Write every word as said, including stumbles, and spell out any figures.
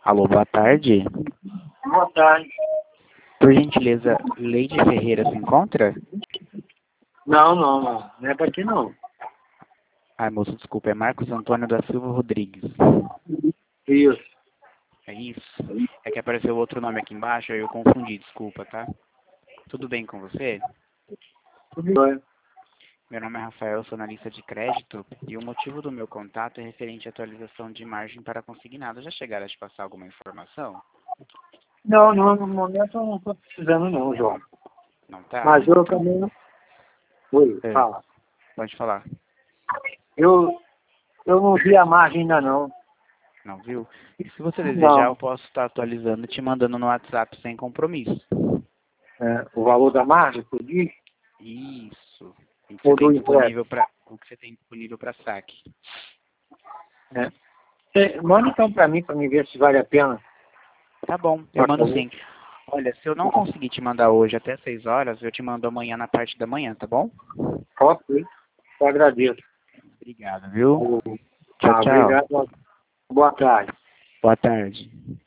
Alô, boa tarde. Boa tarde. Por gentileza, Leide Ferreira se encontra? Não, não, não. Não é pra aqui, não. Ai, moço, desculpa, é Marcos Antônio da Silva Rodrigues. Isso. É isso? É que apareceu outro nome aqui embaixo, aí eu confundi, desculpa, tá? Tudo bem com você? Tudo bem. Meu nome é Rafael, sou analista de crédito e o motivo do meu contato é referente à atualização de margem para consignado. Já chegaram a te passar alguma informação? Não, não, no momento eu não tô precisando, não, João. Não tá? Mas eu também não. Oi, É, fala. pode falar. Eu, eu não vi a margem ainda, não. Não viu? E se você desejar, eu Não. posso estar atualizando e te mandando no WhatsApp sem compromisso. É, o valor da margem, tu diz? Isso. O que você Ou do tem empréstimo? disponível para o que você tem disponível para saque. É. Você manda então pra mim, pra me ver se vale a pena. Tá bom, eu Por mando favor. sim. Olha, se eu não conseguir te mandar hoje até seis horas, eu te mando amanhã na parte da manhã, tá bom? Ok. Eu agradeço. Obrigado, viu? Tchau, Tá, tchau. obrigado. Boa tarde. Boa tarde.